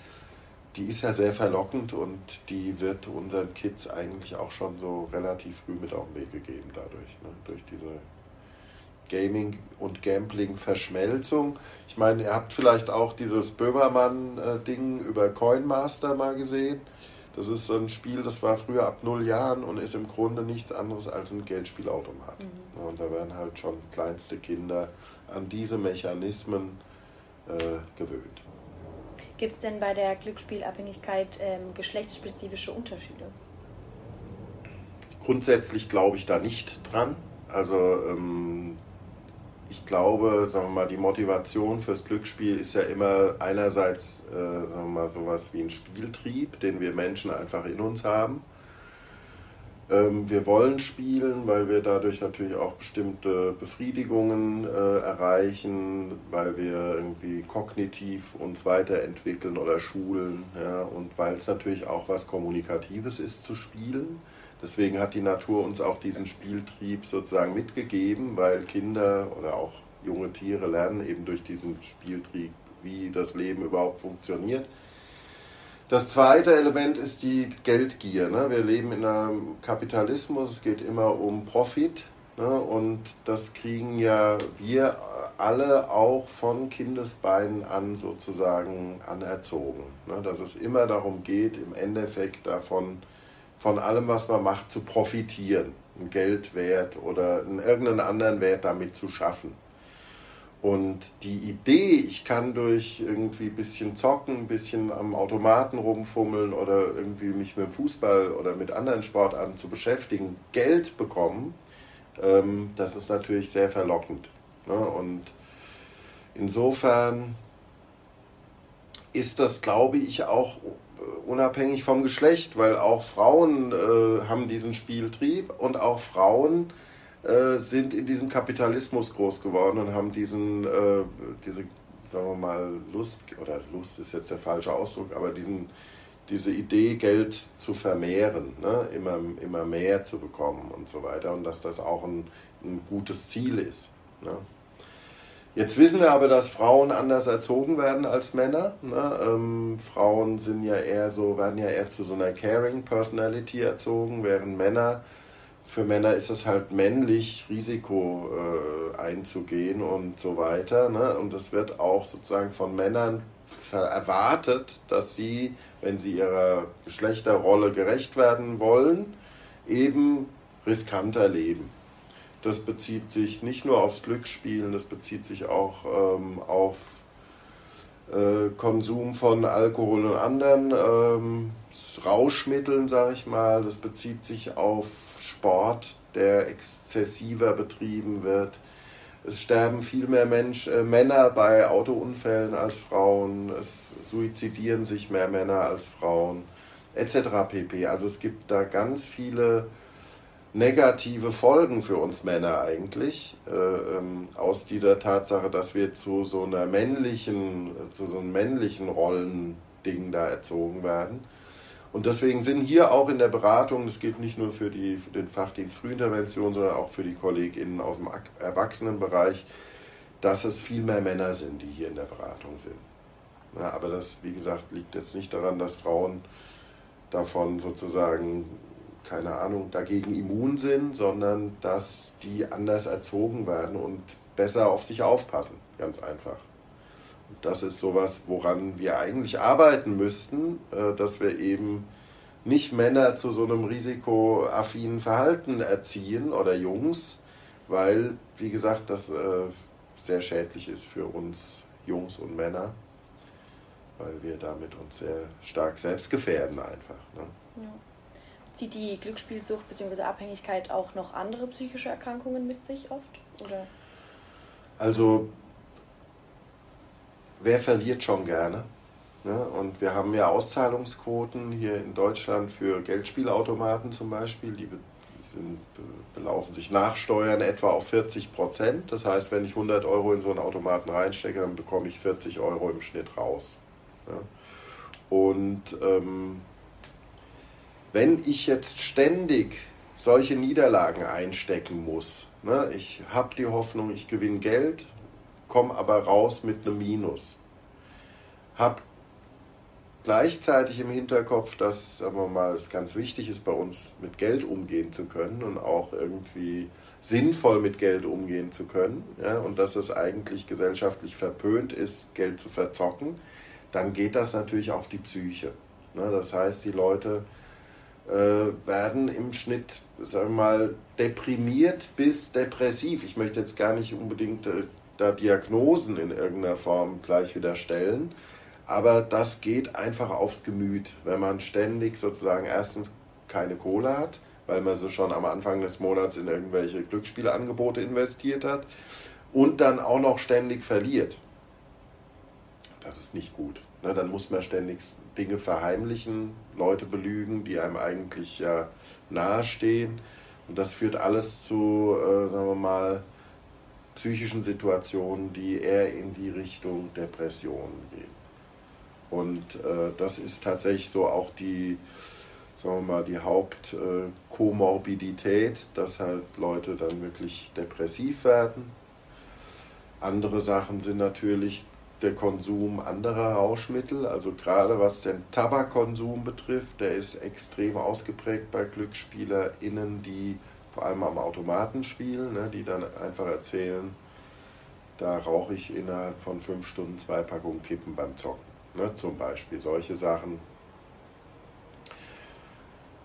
die ist ja sehr verlockend, und die wird unseren Kids eigentlich auch schon so relativ früh mit auf den Weg gegeben dadurch, ne? Durch diese Gaming- und Gambling-Verschmelzung. Ich meine, ihr habt vielleicht auch dieses Böhmermann-Ding über Coinmaster mal gesehen. Das ist so ein Spiel, das war früher ab 0 Jahren und ist im Grunde nichts anderes als ein Geldspielautomat. Mhm. Und da werden halt schon kleinste Kinder an diese Mechanismen gewöhnt. Gibt es denn bei der Glücksspielabhängigkeit geschlechtsspezifische Unterschiede? Grundsätzlich glaube ich da nicht dran. Also ich glaube, sagen wir mal, die Motivation fürs Glücksspiel ist ja immer einerseits sagen wir mal, sowas wie ein Spieltrieb, den wir Menschen einfach in uns haben. Wir wollen spielen, weil wir dadurch natürlich auch bestimmte Befriedigungen erreichen, weil wir irgendwie kognitiv uns weiterentwickeln oder schulen, ja, und weil es natürlich auch was Kommunikatives ist zu spielen. Deswegen hat die Natur uns auch diesen Spieltrieb sozusagen mitgegeben, weil Kinder oder auch junge Tiere lernen eben durch diesen Spieltrieb, wie das Leben überhaupt funktioniert. Das zweite Element ist die Geldgier. Ne? Wir leben in einem Kapitalismus, es geht immer um Profit, ne? Und das kriegen ja wir alle auch von Kindesbeinen an sozusagen anerzogen. Ne? Dass es immer darum geht, im Endeffekt davon von allem, was man macht, zu profitieren, einen Geldwert oder irgendeinen anderen Wert damit zu schaffen. Und die Idee, ich kann durch irgendwie ein bisschen zocken, ein bisschen am Automaten rumfummeln oder irgendwie mich mit dem Fußball oder mit anderen Sportarten zu beschäftigen, Geld bekommen, das ist natürlich sehr verlockend. Ne? Und insofern ist das, glaube ich, auch unabhängig vom Geschlecht, weil auch Frauen haben diesen Spieltrieb und auch Frauen sind in diesem Kapitalismus groß geworden und haben diese, sagen wir mal, Lust, oder Lust ist jetzt der falsche Ausdruck, aber diese Idee, Geld zu vermehren, ne? immer mehr zu bekommen und so weiter, und dass das auch ein gutes Ziel ist. Ne? Jetzt wissen wir aber, dass Frauen anders erzogen werden als Männer. Ne? Frauen werden ja eher zu so einer Caring Personality erzogen, während für Männer ist es halt männlich, Risiko einzugehen und so weiter. Ne? Und es wird auch sozusagen von Männern erwartet, dass sie, wenn sie ihrer Geschlechterrolle gerecht werden wollen, eben riskanter leben. Das bezieht sich nicht nur aufs Glücksspielen, das bezieht sich auch auf Konsum von Alkohol und anderen Rauschmitteln, sage ich mal. Das bezieht sich auf Sport, der exzessiver betrieben wird. Es sterben viel mehr Männer bei Autounfällen als Frauen. Es suizidieren sich mehr Männer als Frauen, etc. pp. Also es gibt da ganz viele negative Folgen für uns Männer eigentlich, aus dieser Tatsache, dass wir zu so einem männlichen Rollending da erzogen werden. Und deswegen sind hier auch in der Beratung, das gilt nicht nur für den Fachdienst Frühintervention, sondern auch für die KollegInnen aus dem Erwachsenenbereich, dass es viel mehr Männer sind, die hier in der Beratung sind. Ja, aber das, wie gesagt, liegt jetzt nicht daran, dass Frauen davon sozusagen, keine Ahnung, dagegen immun sind, sondern dass die anders erzogen werden und besser auf sich aufpassen, ganz einfach. Und das ist sowas, woran wir eigentlich arbeiten müssten, dass wir eben nicht Männer zu so einem risikoaffinen Verhalten erziehen oder Jungs, weil, wie gesagt, das sehr schädlich ist für uns Jungs und Männer, weil wir damit uns sehr stark selbst gefährden einfach. Ne? Ja. Zieht die Glücksspielsucht bzw. Abhängigkeit auch noch andere psychische Erkrankungen mit sich oft? Oder? Also, wer verliert schon gerne? Ne? Und wir haben ja Auszahlungsquoten hier in Deutschland für Geldspielautomaten zum Beispiel, die belaufen sich nach Steuern etwa auf 40%. Das heißt, wenn ich 100 Euro in so einen Automaten reinstecke, dann bekomme ich 40 Euro im Schnitt raus. Ja? Und wenn ich jetzt ständig solche Niederlagen einstecken muss, ne, ich habe die Hoffnung, ich gewinne Geld, komme aber raus mit einem Minus, habe gleichzeitig im Hinterkopf, dass, sagen wir mal, es ganz wichtig ist, bei uns mit Geld umgehen zu können und auch irgendwie sinnvoll mit Geld umgehen zu können, ja, und dass es eigentlich gesellschaftlich verpönt ist, Geld zu verzocken, dann geht das natürlich auf die Psyche. Ne, das heißt, die Leute werden im Schnitt, sagen wir mal, deprimiert bis depressiv. Ich möchte jetzt gar nicht unbedingt da Diagnosen in irgendeiner Form gleich wieder stellen, aber das geht einfach aufs Gemüt, wenn man ständig sozusagen erstens keine Kohle hat, weil man so schon am Anfang des Monats in irgendwelche Glücksspielangebote investiert hat und dann auch noch ständig verliert. Das ist nicht gut. Ne, dann muss man ständig Dinge verheimlichen, Leute belügen, die einem eigentlich ja nahestehen. Und das führt alles zu, sagen wir mal, psychischen Situationen, die eher in die Richtung Depressionen gehen. Und das ist tatsächlich so auch die, sagen wir mal, die Hauptkomorbidität, dass halt Leute dann wirklich depressiv werden. Andere Sachen sind natürlich der Konsum anderer Rauschmittel, also gerade was den Tabakkonsum betrifft, der ist extrem ausgeprägt bei GlücksspielerInnen, die vor allem am Automaten spielen, ne, die dann einfach erzählen, da rauche ich innerhalb von 5 Stunden 2 Packungen Kippen beim Zocken, ne, zum Beispiel solche Sachen.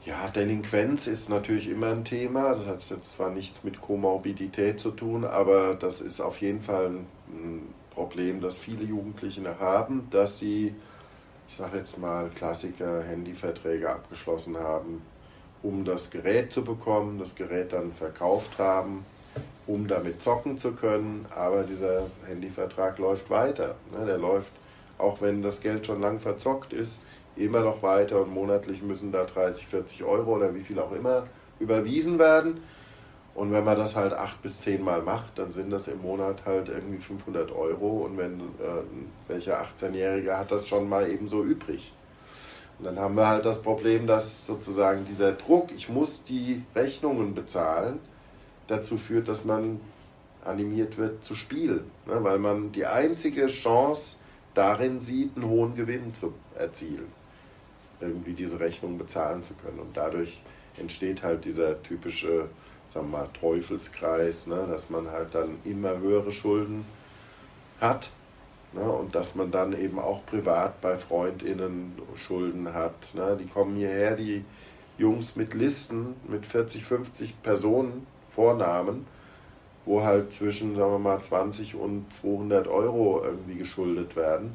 Ja, Delinquenz ist natürlich immer ein Thema. Das hat jetzt zwar nichts mit Komorbidität zu tun, aber das ist auf jeden Fall ein Problem, das viele Jugendliche haben, dass sie, ich sage jetzt mal, Klassiker, Handyverträge abgeschlossen haben, um das Gerät zu bekommen, das Gerät dann verkauft haben, um damit zocken zu können, aber dieser Handyvertrag läuft weiter. Der läuft, auch wenn das Geld schon lang verzockt ist, immer noch weiter und monatlich müssen da 30, 40 Euro oder wie viel auch immer überwiesen werden. Und wenn man das halt 8 bis 10 Mal macht, dann sind das im Monat halt irgendwie 500 Euro. Und wenn welcher 18-Jährige hat das schon mal eben so übrig. Und dann haben wir halt das Problem, dass sozusagen dieser Druck, ich muss die Rechnungen bezahlen, dazu führt, dass man animiert wird zu spielen. Ne? Weil man die einzige Chance darin sieht, einen hohen Gewinn zu erzielen. Irgendwie diese Rechnung bezahlen zu können. Und dadurch entsteht halt dieser typische, sagen wir mal, Teufelskreis, ne? Dass man halt dann immer höhere Schulden hat, ne? Und dass man dann eben auch privat bei FreundInnen Schulden hat. Ne? Die kommen hierher, die Jungs mit Listen, mit 40, 50 Personen, Vornamen, wo halt zwischen, sagen wir mal, 20 und 200 Euro irgendwie geschuldet werden.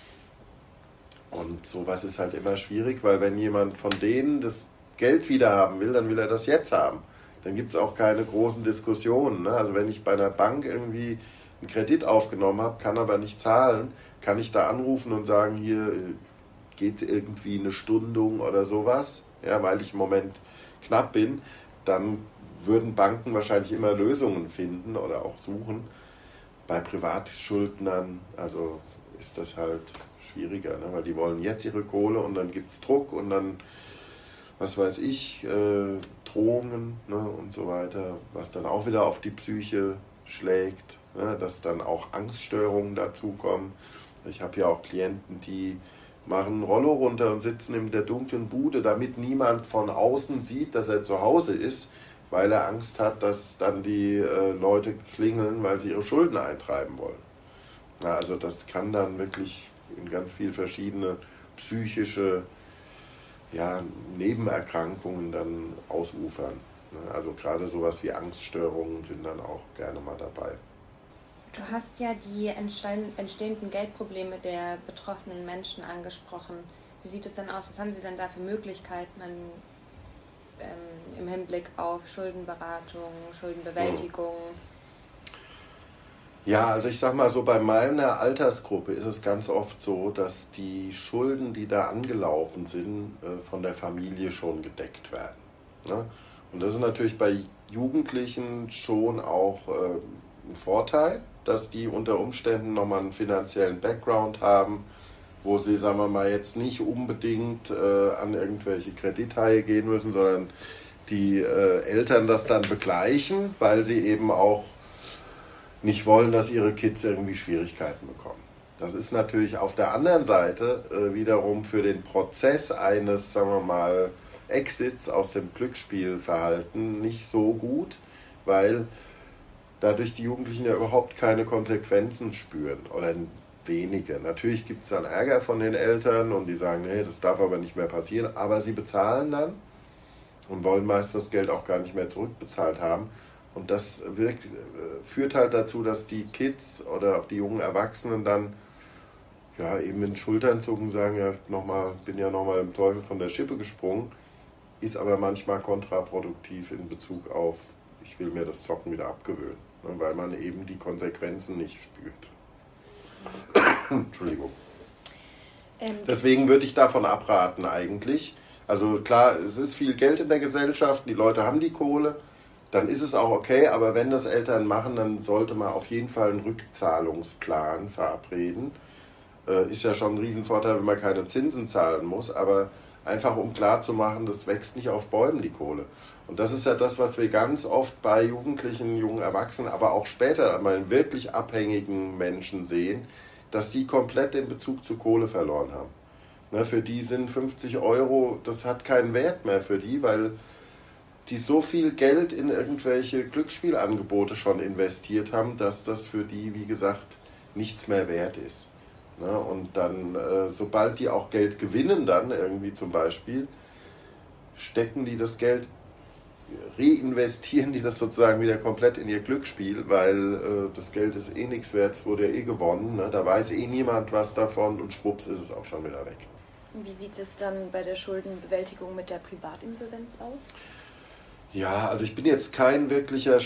Und sowas ist halt immer schwierig, weil wenn jemand von denen das Geld wieder haben will, dann will er das jetzt haben. Dann gibt es auch keine großen Diskussionen. Ne? Also wenn ich bei einer Bank irgendwie einen Kredit aufgenommen habe, kann aber nicht zahlen, kann ich da anrufen und sagen, hier geht irgendwie eine Stundung oder sowas, ja, weil ich im Moment knapp bin, dann würden Banken wahrscheinlich immer Lösungen finden oder auch suchen. Bei Privatschuldnern, also ist das halt schwieriger, ne? Weil die wollen jetzt ihre Kohle und dann gibt es Druck und dann, was weiß ich, Drohungen, ne, und so weiter, was dann auch wieder auf die Psyche schlägt, ne, dass dann auch Angststörungen dazukommen. Ich habe ja auch Klienten, die machen ein Rollo runter und sitzen in der dunklen Bude, damit niemand von außen sieht, dass er zu Hause ist, weil er Angst hat, dass dann die Leute klingeln, weil sie ihre Schulden eintreiben wollen. Na, also das kann dann wirklich in ganz viele verschiedene psychische, ja, Nebenerkrankungen dann ausufern. Also gerade sowas wie Angststörungen sind dann auch gerne mal dabei. Du hast ja die entstehenden Geldprobleme der betroffenen Menschen angesprochen. Wie sieht es denn aus? Was haben Sie denn da für Möglichkeiten im Hinblick auf Schuldenberatung, Schuldenbewältigung? Ja, also ich sag mal so, bei meiner Altersgruppe ist es ganz oft so, dass die Schulden, die da angelaufen sind, von der Familie schon gedeckt werden. Ne? Und das ist natürlich bei Jugendlichen schon auch ein Vorteil, dass die unter Umständen nochmal einen finanziellen Background haben, wo sie, sagen wir mal, jetzt nicht unbedingt an irgendwelche Kredithaie gehen müssen, sondern die Eltern das dann begleichen, weil sie eben auch nicht wollen, dass ihre Kids irgendwie Schwierigkeiten bekommen. Das ist natürlich auf der anderen Seite wiederum für den Prozess eines, sagen wir mal, Exits aus dem Glücksspielverhalten nicht so gut, weil dadurch die Jugendlichen ja überhaupt keine Konsequenzen spüren oder wenige. Natürlich gibt es dann Ärger von den Eltern und die sagen, nee, das darf aber nicht mehr passieren, aber sie bezahlen dann und wollen meist das Geld auch gar nicht mehr zurückbezahlt haben. Und das führt halt dazu, dass die Kids oder auch die jungen Erwachsenen dann ja eben mit den Schultern zucken und sagen, ja, bin ja nochmal im Teufel von der Schippe gesprungen, ist aber manchmal kontraproduktiv in Bezug auf, ich will mir das Zocken wieder abgewöhnen, ne, weil man eben die Konsequenzen nicht spürt. Entschuldigung. Deswegen würde ich davon abraten eigentlich. Also klar, es ist viel Geld in der Gesellschaft, die Leute haben die Kohle, dann ist es auch okay, aber wenn das Eltern machen, dann sollte man auf jeden Fall einen Rückzahlungsplan verabreden. Ist ja schon ein Riesenvorteil, wenn man keine Zinsen zahlen muss, aber einfach um klarzumachen, das wächst nicht auf Bäumen, die Kohle. Und das ist ja das, was wir ganz oft bei Jugendlichen, jungen Erwachsenen, aber auch später bei wirklich abhängigen Menschen sehen, dass die komplett den Bezug zu Kohle verloren haben. Ne, für die sind 50 Euro, das hat keinen Wert mehr für die, weil die so viel Geld in irgendwelche Glücksspielangebote schon investiert haben, dass das für die, wie gesagt, nichts mehr wert ist. Und dann, sobald die auch Geld gewinnen dann irgendwie zum Beispiel, stecken die das Geld, reinvestieren die das sozusagen wieder komplett in ihr Glücksspiel, weil das Geld ist eh nichts wert, es wurde ja eh gewonnen, ne? Da weiß eh niemand was davon und schwupps ist es auch schon wieder weg. Wie sieht es dann bei der Schuldenbewältigung mit der Privatinsolvenz aus? Ja, also ich bin jetzt kein wirklicher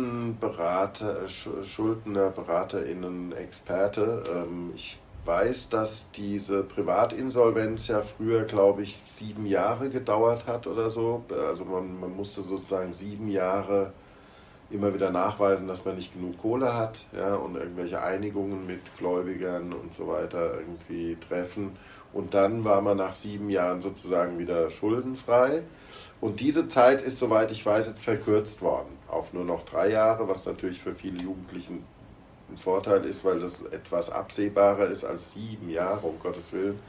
SchuldnerBeraterInnen-Experte. Ich weiß, dass diese Privatinsolvenz ja früher, glaube ich, 7 Jahre gedauert hat oder so. Also man musste sozusagen 7 Jahre immer wieder nachweisen, dass man nicht genug Kohle hat, ja, und irgendwelche Einigungen mit Gläubigern und so weiter irgendwie treffen. Und dann war man nach 7 Jahren sozusagen wieder schuldenfrei. Und diese Zeit ist, soweit ich weiß, jetzt verkürzt worden auf nur noch 3 Jahre, was natürlich für viele Jugendlichen ein Vorteil ist, weil das etwas absehbarer ist als 7 Jahre, um Gottes Willen.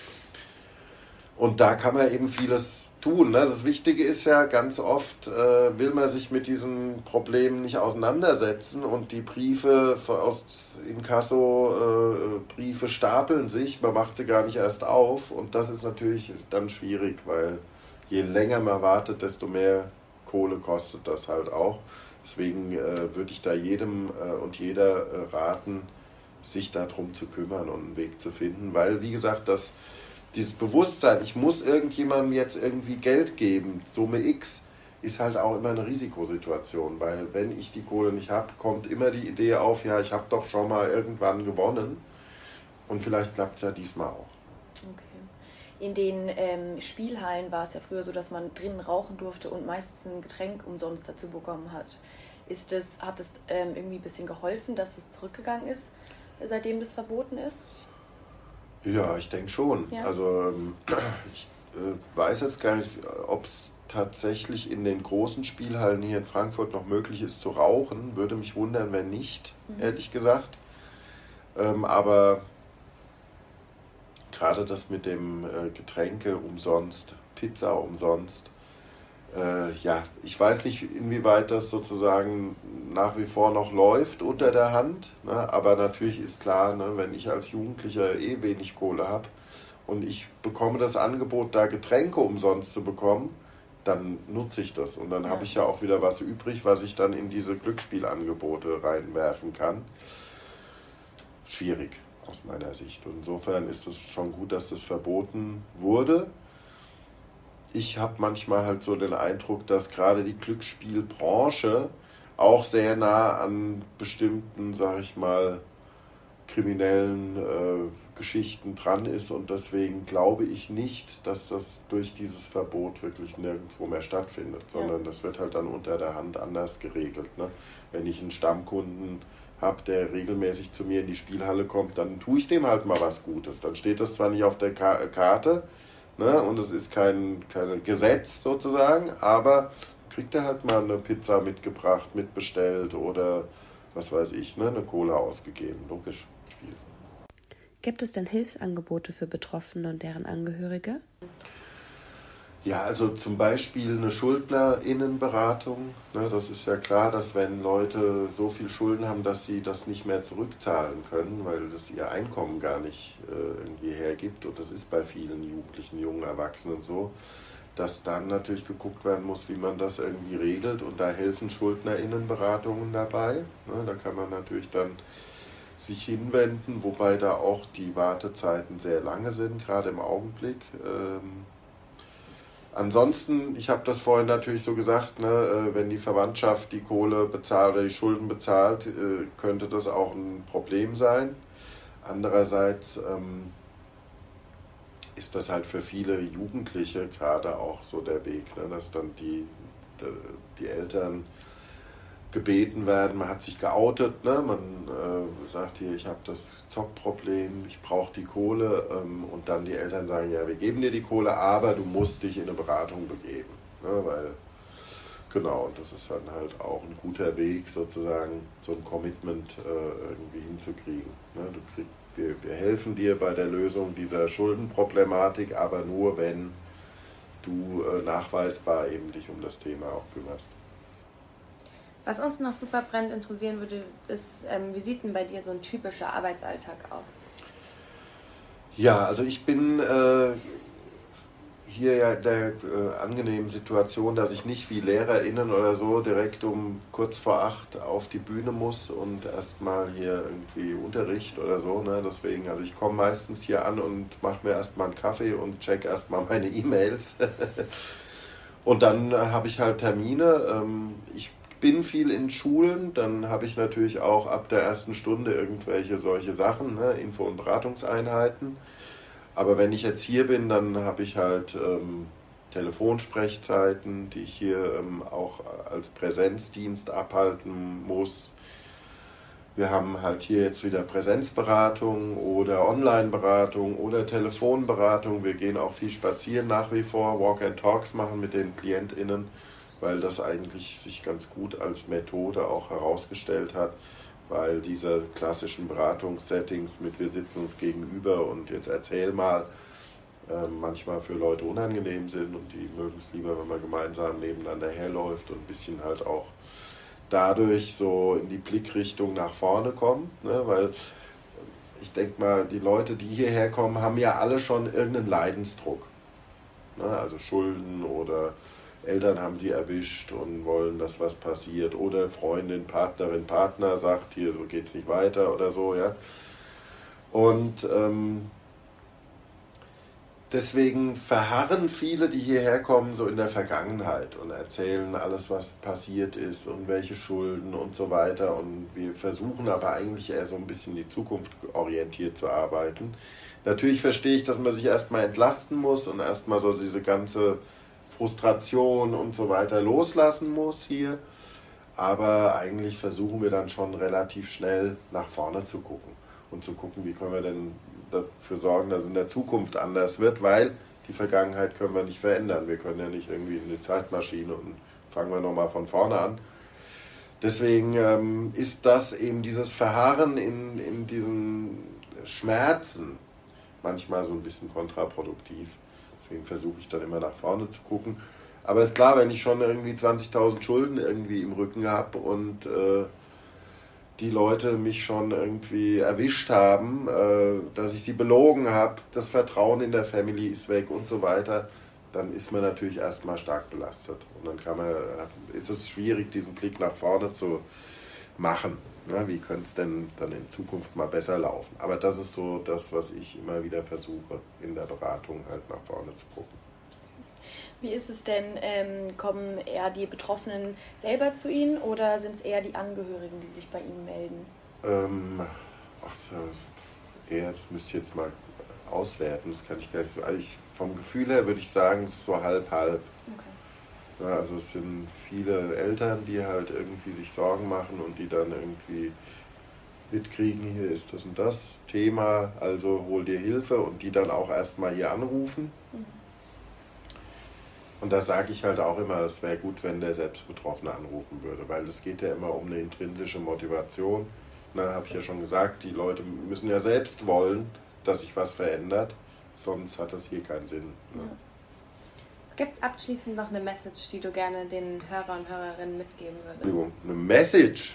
Und da kann man eben vieles tun. Ne? Das Wichtige ist ja, ganz oft will man sich mit diesen Problemen nicht auseinandersetzen und die Briefe aus Inkasso, Briefe stapeln sich, man macht sie gar nicht erst auf und das ist natürlich dann schwierig, weil je länger man wartet, desto mehr Kohle kostet das halt auch. Deswegen würde ich da jedem und jeder raten, sich darum zu kümmern und einen Weg zu finden, weil, wie gesagt, dieses Bewusstsein, ich muss irgendjemandem jetzt irgendwie Geld geben, Summe X, ist halt auch immer eine Risikosituation, weil wenn ich die Kohle nicht habe, kommt immer die Idee auf, ja, ich habe doch schon mal irgendwann gewonnen und vielleicht klappt es ja diesmal auch. Okay. In den Spielhallen war es ja früher so, dass man drinnen rauchen durfte und meistens ein Getränk umsonst dazu bekommen hat. Hat es irgendwie ein bisschen geholfen, dass es zurückgegangen ist, seitdem das verboten ist? Ja, ich denke schon. Ja. Also ich weiß jetzt gar nicht, ob es tatsächlich in den großen Spielhallen hier in Frankfurt noch möglich ist zu rauchen. Würde mich wundern, wenn nicht, ehrlich gesagt. Aber gerade das mit dem Getränke umsonst, Pizza umsonst, ja, ich weiß nicht, inwieweit das sozusagen nach wie vor noch läuft unter der Hand, ne? Aber natürlich ist klar, ne, wenn ich als Jugendlicher eh wenig Kohle habe und ich bekomme das Angebot, da Getränke umsonst zu bekommen, dann nutze ich das und dann habe ich ja auch wieder was übrig, was ich dann in diese Glücksspielangebote reinwerfen kann. Schwierig aus meiner Sicht. Und insofern ist es schon gut, dass das verboten wurde. Ich habe manchmal halt so den Eindruck, dass gerade die Glücksspielbranche auch sehr nah an bestimmten, sag ich mal, kriminellen Geschichten dran ist und deswegen glaube ich nicht, dass das durch dieses Verbot wirklich nirgendwo mehr stattfindet, sondern das wird halt dann unter der Hand anders geregelt. Ne? Wenn ich einen Stammkunden habe, der regelmäßig zu mir in die Spielhalle kommt, dann tue ich dem halt mal was Gutes. Dann steht das zwar nicht auf der Karte, ne, und es ist kein Gesetz sozusagen, aber kriegt er halt mal eine Pizza mitgebracht, mitbestellt oder was weiß ich, ne, eine Cola ausgegeben. Logisch. Spiel. Gibt es denn Hilfsangebote für Betroffene und deren Angehörige? Ja, also zum Beispiel eine SchuldnerInnenberatung. Ne, das ist ja klar, dass wenn Leute so viel Schulden haben, dass sie das nicht mehr zurückzahlen können, weil das ihr Einkommen gar nicht irgendwie hergibt. Und das ist bei vielen Jugendlichen, jungen Erwachsenen so, dass dann natürlich geguckt werden muss, wie man das irgendwie regelt. Und da helfen SchuldnerInnenberatungen dabei. Ne, da kann man natürlich dann sich hinwenden, wobei da auch die Wartezeiten sehr lange sind, gerade im Augenblick. Ansonsten, ich habe das vorhin natürlich so gesagt, ne, wenn die Verwandtschaft die Kohle bezahlt oder die Schulden bezahlt, könnte das auch ein Problem sein. Andererseits ist das halt für viele Jugendliche gerade auch so der Weg, ne, dass dann die Eltern gebeten werden, man hat sich geoutet, ne? Man sagt hier, ich habe das Zockproblem, ich brauche die Kohle und dann die Eltern sagen, ja, wir geben dir die Kohle, aber du musst dich in eine Beratung begeben, ne? Weil, genau, das ist dann halt auch ein guter Weg, sozusagen so ein Commitment irgendwie hinzukriegen. Ne? Wir helfen dir bei der Lösung dieser Schuldenproblematik, aber nur, wenn du nachweisbar eben dich um das Thema auch kümmerst. Was uns noch super brennend interessieren würde, ist, wie sieht denn bei dir so ein typischer Arbeitsalltag aus? Ja, also ich bin hier ja der angenehmen Situation, dass ich nicht wie LehrerInnen oder so direkt um kurz vor 8 auf die Bühne muss und erstmal hier irgendwie Unterricht oder so. Ne? Deswegen, also ich komme meistens hier an und mache mir erstmal einen Kaffee und check erstmal meine E-Mails. Und dann habe ich halt Termine. Ich bin viel in Schulen, dann habe ich natürlich auch ab der ersten Stunde irgendwelche solche Sachen, ne? Info- und Beratungseinheiten. Aber wenn ich jetzt hier bin, dann habe ich halt Telefonsprechzeiten, die ich hier auch als Präsenzdienst abhalten muss. Wir haben halt hier jetzt wieder Präsenzberatung oder Online-Beratung oder Telefonberatung. Wir gehen auch viel spazieren nach wie vor, Walk and Talks machen mit den KlientInnen, weil das eigentlich sich ganz gut als Methode auch herausgestellt hat, weil diese klassischen Beratungssettings mit wir sitzen uns gegenüber und jetzt erzähl mal, manchmal für Leute unangenehm sind und die mögen es lieber, wenn man gemeinsam nebeneinander herläuft und ein bisschen halt auch dadurch so in die Blickrichtung nach vorne kommt, ne? Weil ich denke mal, die Leute, die hierher kommen, haben ja alle schon irgendeinen Leidensdruck, ne? Also Schulden oder Eltern haben sie erwischt und wollen, dass was passiert. Oder Freundin, Partnerin, Partner sagt, hier, so geht's nicht weiter oder so, ja. Und deswegen verharren viele, die hierher kommen, so in der Vergangenheit und erzählen alles, was passiert ist und welche Schulden und so weiter. Und wir versuchen aber eigentlich eher so ein bisschen die Zukunft orientiert zu arbeiten. Natürlich verstehe ich, dass man sich erstmal entlasten muss und erstmal so diese ganze Frustration und so weiter loslassen muss hier. Aber eigentlich versuchen wir dann schon relativ schnell nach vorne zu gucken und zu gucken, wie können wir denn dafür sorgen, dass es in der Zukunft anders wird, weil die Vergangenheit können wir nicht verändern. Wir können ja nicht irgendwie in eine Zeitmaschine und fangen wir nochmal von vorne an. Deswegen ist das eben dieses Verharren in diesen Schmerzen manchmal so ein bisschen kontraproduktiv. Deswegen versuche ich dann immer nach vorne zu gucken. Aber ist klar, wenn ich schon irgendwie 20.000 Schulden irgendwie im Rücken habe und die Leute mich schon irgendwie erwischt haben, dass ich sie belogen habe, das Vertrauen in der Family ist weg und so weiter, dann ist man natürlich erstmal stark belastet. Und dann ist es schwierig, diesen Blick nach vorne zu machen. Ja, wie könnte es denn dann in Zukunft mal besser laufen? Aber das ist so das, was ich immer wieder versuche, in der Beratung halt nach vorne zu gucken. Wie ist es denn, kommen eher die Betroffenen selber zu Ihnen oder sind es eher die Angehörigen, die sich bei Ihnen melden? Das müsste ich jetzt mal auswerten, das kann ich gar nicht so. Also vom Gefühl her würde ich sagen, es ist so halb-halb. Okay. Ja, also es sind viele Eltern, die halt irgendwie sich Sorgen machen und die dann irgendwie mitkriegen, hier ist das und das Thema, also hol dir Hilfe und die dann auch erstmal hier anrufen. Mhm. Und da sage ich halt auch immer, es wäre gut, wenn der Selbstbetroffene anrufen würde, weil es geht ja immer um eine intrinsische Motivation. Da habe ich ja schon gesagt, die Leute müssen ja selbst wollen, dass sich was verändert, sonst hat das hier keinen Sinn. Ne? Ja. Gibt es abschließend noch eine Message, die du gerne den Hörern und Hörerinnen mitgeben würdest? Eine Message?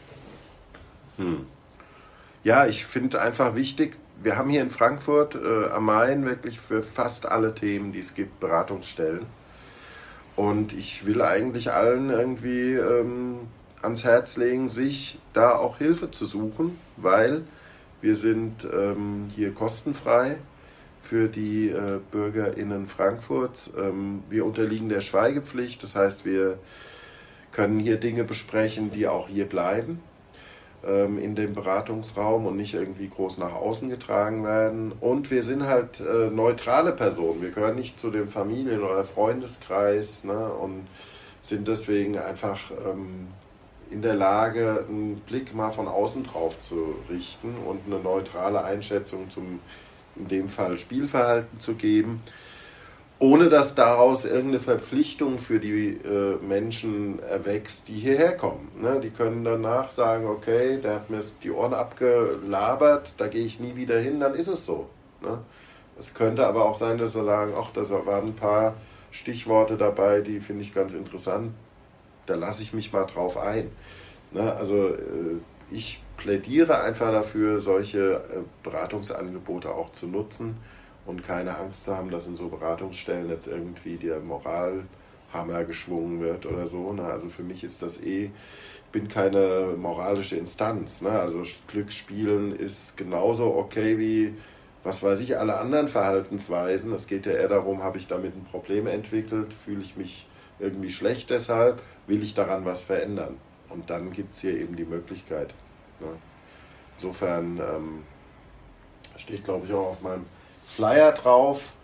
Ja, ich finde einfach wichtig, wir haben hier in Frankfurt am Main wirklich für fast alle Themen, die es gibt, Beratungsstellen. Und ich will eigentlich allen irgendwie ans Herz legen, sich da auch Hilfe zu suchen, weil wir sind hier kostenfrei für die BürgerInnen Frankfurts. Wir unterliegen der Schweigepflicht, das heißt, wir können hier Dinge besprechen, die auch hier bleiben in dem Beratungsraum und nicht irgendwie groß nach außen getragen werden. Und wir sind halt neutrale Personen. Wir gehören nicht zu dem Familien- oder Freundeskreis, ne, und sind deswegen einfach in der Lage, einen Blick mal von außen drauf zu richten und eine neutrale Einschätzung zum, in dem Fall, Spielverhalten zu geben, ohne dass daraus irgendeine Verpflichtung für die Menschen erwächst, die hierher kommen. Ne? Die können danach sagen, okay, der hat mir die Ohren abgelabert, da gehe ich nie wieder hin, dann ist es so. Ne? Es könnte aber auch sein, dass sie sagen, ach, da waren ein paar Stichworte dabei, die finde ich ganz interessant, da lasse ich mich mal drauf ein. Ne? Also ich plädiere einfach dafür, solche Beratungsangebote auch zu nutzen und keine Angst zu haben, dass in so Beratungsstellen jetzt irgendwie der Moralhammer geschwungen wird oder so. Ne? Also für mich ist das ich bin keine moralische Instanz. Ne? Also Glücksspielen ist genauso okay wie, was weiß ich, alle anderen Verhaltensweisen. Es geht ja eher darum, habe ich damit ein Problem entwickelt, fühle ich mich irgendwie schlecht deshalb, will ich daran was verändern. Und dann gibt es hier eben die Möglichkeit. Ne? Insofern steht, glaube ich, auch auf meinem Flyer drauf,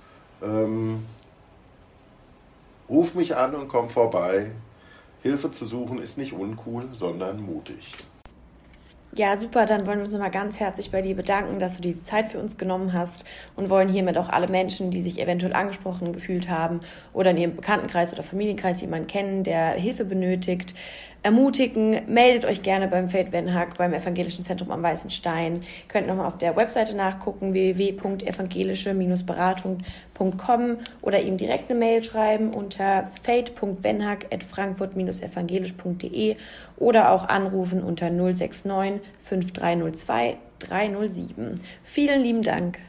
ruf mich an und komm vorbei. Hilfe zu suchen ist nicht uncool, sondern mutig. Ja, super, dann wollen wir uns nochmal ganz herzlich bei dir bedanken, dass du dir die Zeit für uns genommen hast und wollen hiermit auch alle Menschen, die sich eventuell angesprochen gefühlt haben oder in ihrem Bekanntenkreis oder Familienkreis jemanden kennen, der Hilfe benötigt, ermutigen. Meldet euch gerne beim Veit Wenhack, beim Evangelischen Zentrum am Weißen Stein. Ihr könnt nochmal auf der Webseite nachgucken, www.evangelische-beratung.com oder ihm direkt eine Mail schreiben unter veit.wenhack@frankfurt-evangelisch.de oder auch anrufen unter 069 5302 307. Vielen lieben Dank.